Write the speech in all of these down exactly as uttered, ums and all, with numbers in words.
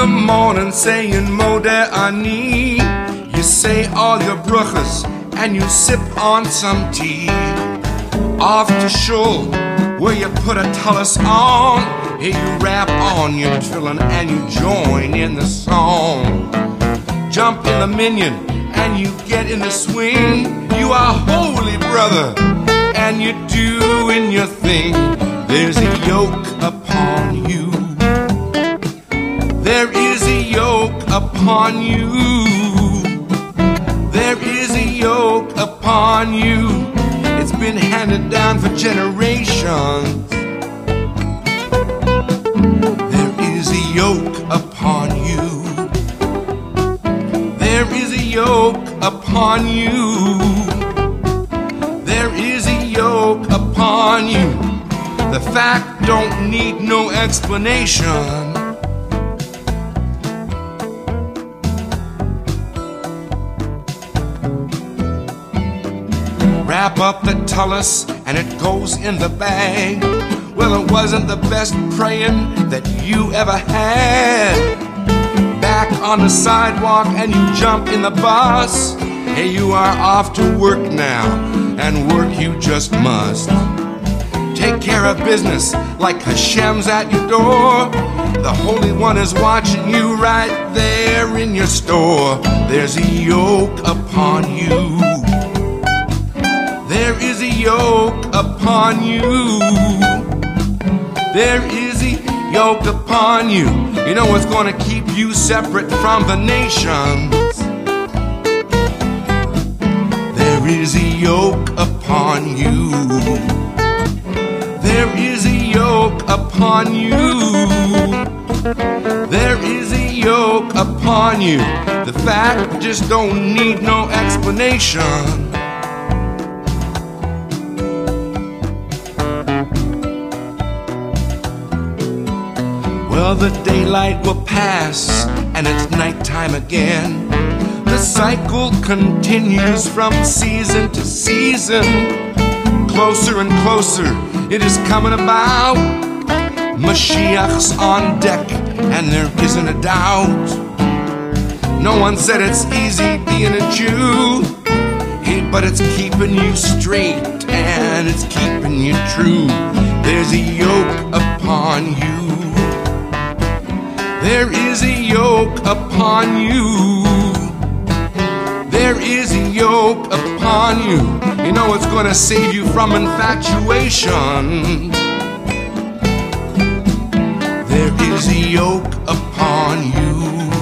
the morning saying Modeh Ani. You say all your brachas and you sip on some tea. Off to shul, where you put a tallis on. Here you rap on your tefillin and you join in the song. Jump in the minyan and you get in the swing. You are holy, brother, and you're doing your thing. There's a yoke upon you. There is a yoke upon you. There is a yoke upon you. It's been handed down for generations. There is a yoke upon you. There is a yoke upon you. There is a yoke upon you. The fact don't need no explanation. Wrap up the tallis and it goes in the bag. Well, it wasn't the best praying that you ever had. Back on the sidewalk and you jump in the bus. Hey, you are off to work now, and work you just must. Take care of business like Hashem's at your door. The Holy One is watching you right there in your store. There's a yoke upon you. There is a yoke upon you. There is a yoke upon you. You know what's going to keep you separate from the nations? There is a yoke upon you. There is a yoke upon you. There is a yoke upon you. The fact just don't need no explanation. Well, the daylight will pass and it's nighttime again. The cycle continues from season to season. Closer and closer it is coming about. Mashiach's on deck and there isn't a doubt. No one said it's easy being a Jew. Hey, but it's keeping you straight and it's keeping you true. There's a yoke upon you. There is a yoke upon you. There is a yoke upon you. You know it's going to save you from infatuation. There is a yoke upon you.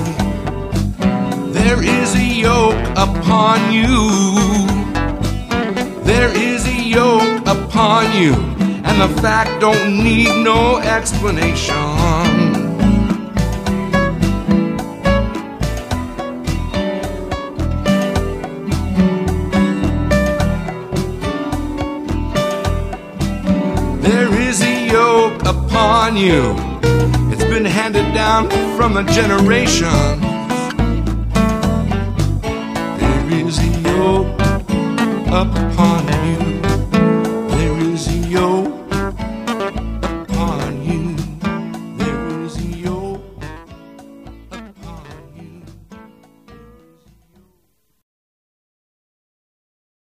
There is a yoke upon you. There is a yoke upon you. And the fact don't need no explanation. There is a yoke upon you. It's been handed down from a generation. There is a yoke upon